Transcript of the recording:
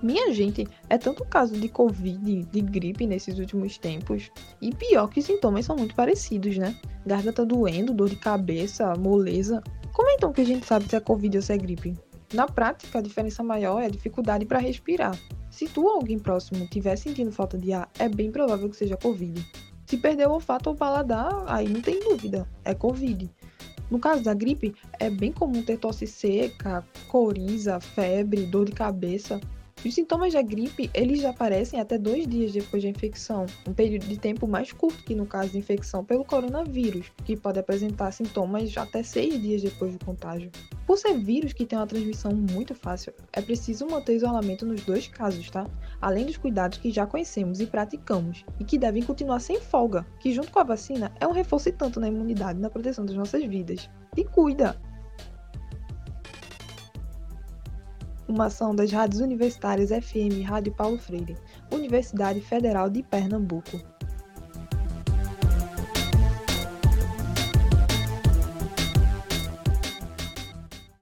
Minha gente, é tanto caso de Covid, de gripe nesses últimos tempos, e pior que os sintomas são muito parecidos, né? Garganta doendo, dor de cabeça, moleza. Como é então que a gente sabe se é Covid ou se é gripe? Na prática, a diferença maior é a dificuldade para respirar. Se tu ou alguém próximo estiver sentindo falta de ar, é bem provável que seja Covid. Se perder o olfato ou o paladar, aí não tem dúvida, é Covid. No caso da gripe, é bem comum ter tosse seca, coriza, febre, dor de cabeça. Os sintomas da gripe, eles já aparecem até 2 dias depois da infecção, um período de tempo mais curto que no caso de infecção pelo coronavírus, que pode apresentar sintomas até 6 dias depois do contágio. Por ser vírus que tem uma transmissão muito fácil, é preciso manter isolamento nos dois casos, tá? Além dos cuidados que já conhecemos e praticamos, e que devem continuar sem folga, que junto com a vacina é um reforço e tanto na imunidade e na proteção das nossas vidas. Te cuida! Uma ação das rádios universitárias FM e Rádio Paulo Freire, Universidade Federal de Pernambuco.